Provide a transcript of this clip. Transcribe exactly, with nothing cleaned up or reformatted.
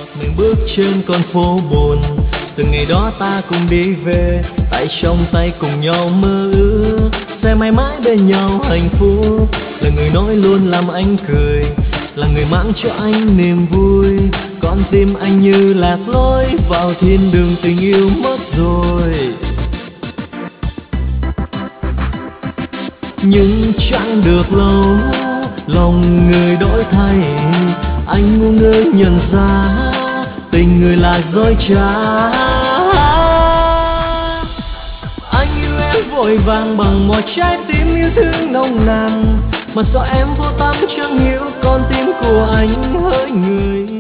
mình bước trên con phố buồn. Từ ngày đó ta cùng đi về, tay trong tay cùng nhau mơ ước sẽ mãi mãi bên nhau hạnh phúc. Là người nói luôn làm anh cười, là người mang cho anh niềm vui. Con tim anh như lạc lối vào thiên đường tình yêu mất rồi. Nhưng chẳng được lâu, lòng người đổi thay, anh ngu ngơ nhận ra tình người là dối trá. Anh yêu em vội vàng bằng một trái tim yêu thương nồng nàn, mà sao em vô tâm chẳng hiểu con tim của anh hỡi người.